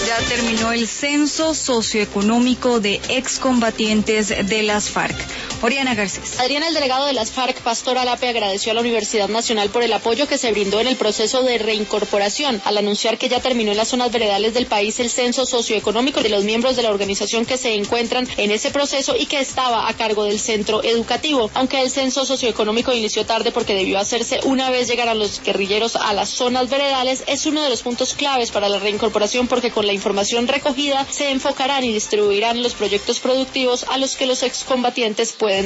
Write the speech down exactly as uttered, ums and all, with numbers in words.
Ya terminó el censo socioeconómico de excombatientes de las FARC. Oriana Garcés. Adriana, el delegado de las FARC, Pastor Alape, agradeció a la Universidad Nacional por el apoyo que se brindó en el proceso de reincorporación, al anunciar que ya terminó en las zonas veredales del país el censo socioeconómico de los miembros de la organización que se encuentran en ese proceso y que estaba a cargo del centro educativo. Aunque el censo socioeconómico inició tarde porque debió hacerse una vez llegaran los guerrilleros a las zonas veredales, es uno de los puntos claves para la reincorporación porque con la información recogida se enfocarán y distribuirán los proyectos productivos a los que los excombatientes pueden